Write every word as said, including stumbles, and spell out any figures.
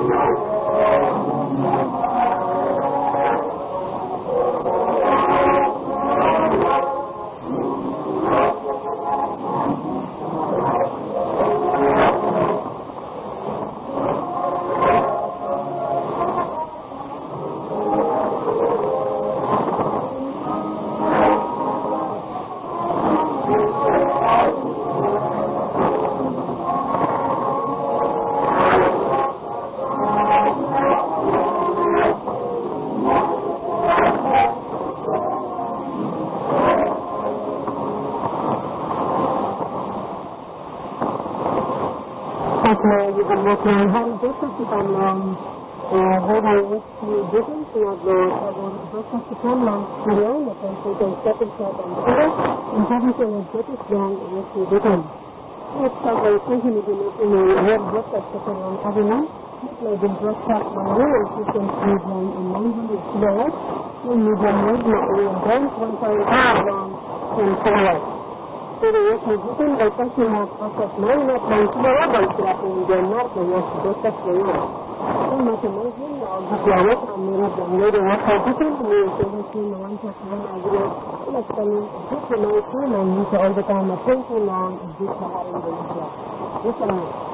you've been working on how to do something on um, uh, how to do business and I've got to come on to learn that I'm going to step inside on Twitter and having to get it down and what you're doing. It's a very thinking of in a web book that's sitting on Avina. I've been broadcast my real systems with one in nine hundred kilowatts and with one word not really in bank one time long in kilowatts. So the work is written by touching our process nine not nine kilowatt by trapping in the north and west to get that for you. So much amazing, I'll just learn it and maybe the later what I did and we will say this in the one touch one I did it. Let's tell you, this is my team and you all the time, I think along, this is how I'm going to do it. This is